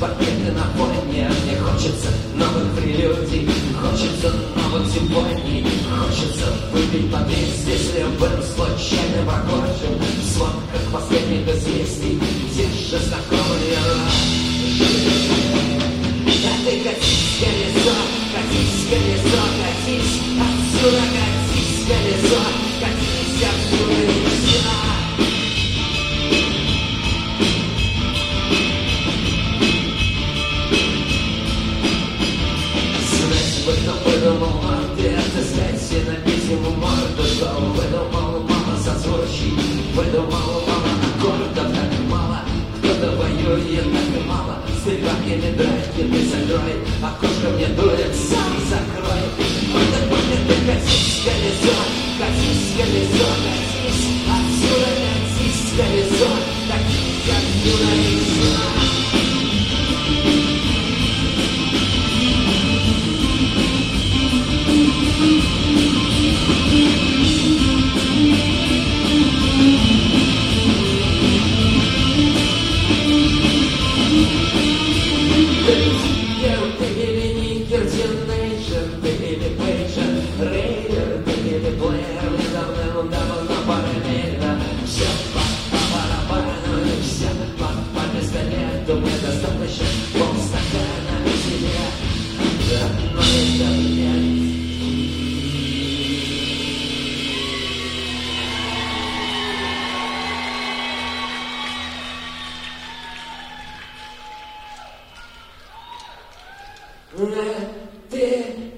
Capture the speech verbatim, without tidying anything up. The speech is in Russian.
победы на войне. Мне хочется новых прелюдий, хочется новых симфоний, хочется выпить по двести, если любым случайным прохожим. В сводках последних известий те же знакомые рожи. Да ты катись, колесо, катись, колесо, катись отсюда, катись, колесо, катись отсюда и все. Знать бы, кто выдумал морды, отыскать и набить ему морду, что выдумал мало созвучий, выдумал мало аккордов, так мало, кто-то воюет, так и мало. Стрельбами драки ты закрой, окошко мне дует, сам закрой. Куда будет ты катись, колесо, катись, колесо, катись отсюда, катись, колесо, катись отсюда и все. Ты